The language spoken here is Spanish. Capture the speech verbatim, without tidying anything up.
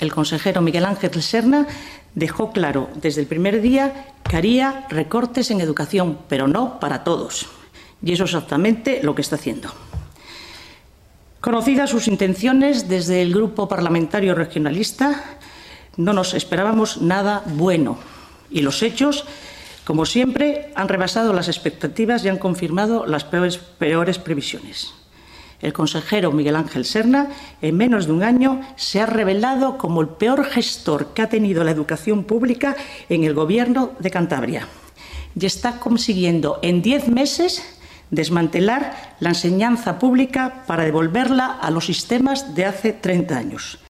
el consejero Miguel Ángel Serna dejó claro desde el primer día que haría recortes en educación, pero no para todos. Y eso es exactamente lo que está haciendo. Conocidas sus intenciones desde el Grupo Parlamentario Regionalista, no nos esperábamos nada bueno. Y los hechos, como siempre, han rebasado las expectativas y han confirmado las peores, peores previsiones. El consejero Miguel Ángel Serna, en menos de un año, se ha revelado como el peor gestor que ha tenido la educación pública en el Gobierno de Cantabria. Y está consiguiendo en diez meses desmantelar la enseñanza pública para devolverla a los sistemas de hace treinta años.